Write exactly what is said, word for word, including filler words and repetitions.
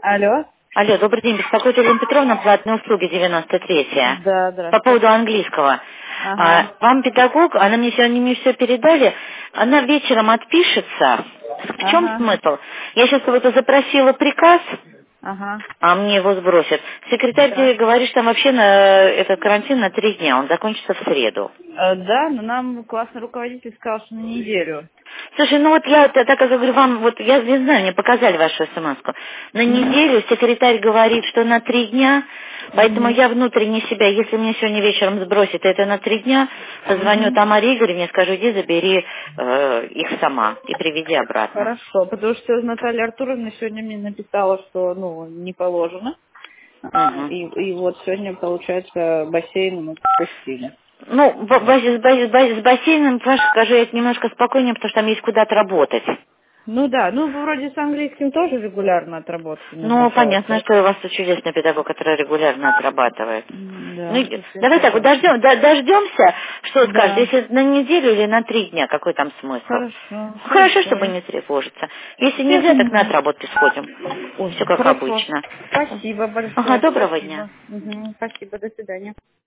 Алло. Алло, добрый день. Беспокоит Елена Петровна, платные услуги девяносто третья. Да, По здравствуйте. поводу английского. А, Ага. вам педагог, она мне сегодня мне все передали, она вечером отпишется. В чем Ага. смысл? Я сейчас вот запросила приказ, Ага. а мне его сбросят. Секретарь Так. говорит, что там вообще на этот карантин на три дня, он закончится в среду. Э, да, но нам классный руководитель сказал, что на неделю. Слушай, ну вот я, т- так как я говорю вам, вот я не знаю, мне показали вашу смс-ку. На Угу. неделю секретарь говорит, что на три дня, поэтому Угу. я внутренне себя, если мне сегодня вечером сбросит это на три дня, позвоню Угу. Тамаре Игоревне, скажу, иди забери э, их сама и приведи обратно. Хорошо, потому что Наталья Артуровна сегодня мне написала, что, ну, не положено. А, Мгм. И, и вот сегодня, получается, бассейн мы пустили. Ну, б- Вот. б- с, ба- с ба- с бассейном, Паш, скажи, это немножко спокойнее, потому что там есть куда отработать. Ну да, ну вроде с английским тоже регулярно отработки Ну, понятно, назначаются. что у вас тут чудесный педагог, который регулярно отрабатывает. М, Ну, Да, и- если давай это так, вот точно. дождем, да- дождемся, что скажет, Да, если на неделю или на три дня, какой там смысл? хорошо, Хорошо, хорошо. чтобы не тревожиться. Если Я нельзя, так на понимаю. отработки сходим. Ой, Все как хорошо. обычно. Спасибо Ага, большое, доброго дня. спасибо. Мгм, спасибо, до свидания.